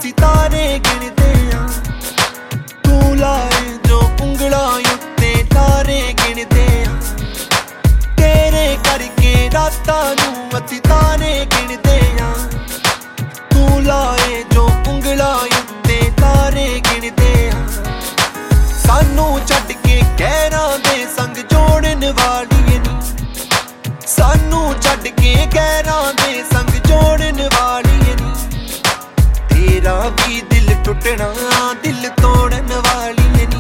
असी तारे गिनदे आ तू लाए जो उंगला उत्ते तारे गिनदे आ तेरे करके रातां नूं असी तारे गिनदे आ तू लाए जो उंगला उत्ते तारे गिनदे आ सानू छड्ड के गैरां दे संग जोड़न वाली नी सानू छड्ड के गैरां दे संग जोड़न वाली नी तेरा भी दिल टुटना दिल तोड़न वाली नी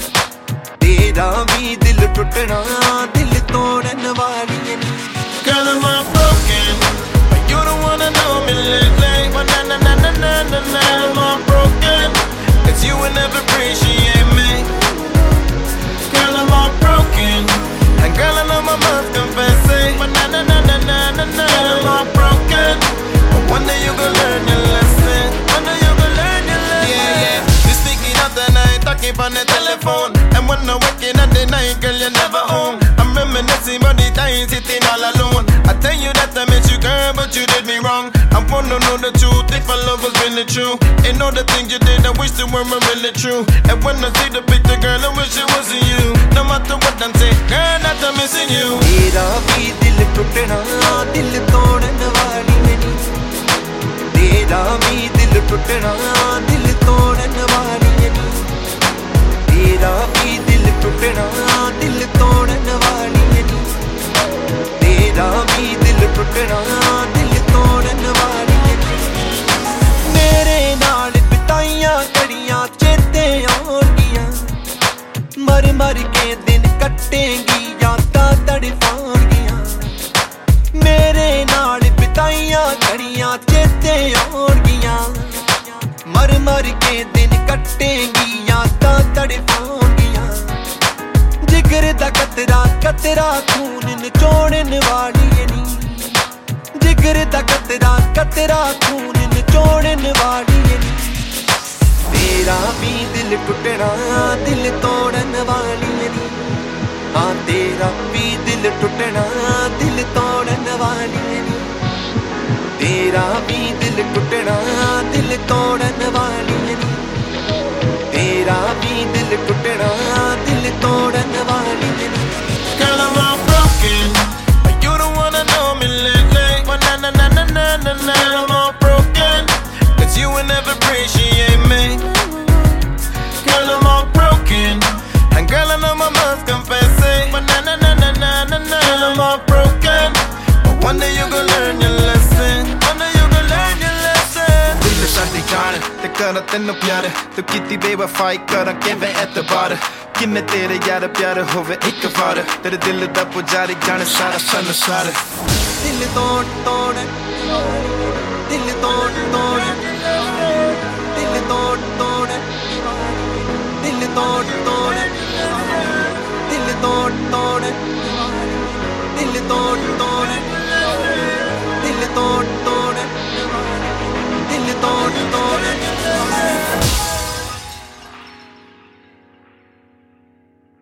तेरा भी दिल टुटना दिल तोड़न वाली नी Girl, am I broken? But you don't wanna know me lately. But na na na na na na na, am I broken? 'Cause you will never appreciate me. Girl, am I broken? And girl, I know my mouth confess it. But na na na na na na na, am I broken? But one day you gon' learn your lesson. One day you gon' learn your lesson. Yeah, yeah. You sneaking out the night, talking on the telephone. And when I'm working at the night, girl, you're never home. I'm reminiscing about the time sitting all alone. I tell you that I miss you, girl, but you did me wrong. I wanna know the truth, if our love was really true. And all the things you did, I wish they weren't really true. And when I see the picture, girl, I wish it wasn't you. No matter what I'm saying, girl, that I'm missing you. तेरा भी दिल टुटना दिल तोड़न वाली नी तेरा भी दिल टुटना दिल तोड़न वाली नी तेरा भी दिल टुटना दिल तोड़न वाली नी तेरा भी दिल टुटना दिल तोड़न वाली नी मेरे नाल बिताइयां घड़ियां चेते आउणगियां मर मर के दिन कट्टेंगी यादां तड़फाउणगियां मेरे नाल बिताइयां घड़ियां चेते आउणगियां मर मर के दिन कट्टेंगी यादां तड़फाउणगियां जिगर दा कतरा कतरा खून निचोड़न वाली नी जिगर दा कतरा कतरा खून निचोड़न वाली नी तेरा भी दिल टुटना दिल तोड़न वाली नी हाँ तेरा भी दिल टुटना दिल तोड़न वाली नी तेरा भी दिल टुटना दिल तोड़न वाली नी तेरा भी दिल टुटना दिल तोड़न वाली नी Girl, am I broken? But you don't wanna know me lately. But na na na na na na na, am I broken? 'Cause you will never appreciate me. Girl, am I broken? And girl, I know my mouth confess it. But na na na na na na na, am I broken? But one day you gon' learn your lesson. One day you gon' learn your lesson. दिल साडी जान ते करा तैनू प्यार तू कीती बेवफाई करा किवें एतबार किन्ने तेरे यार प्यार होवे एक बार तेरे दिल दा पुजारी जाने सारा संसार दिल तोड़ तोड़ दिल तोड़ तोड़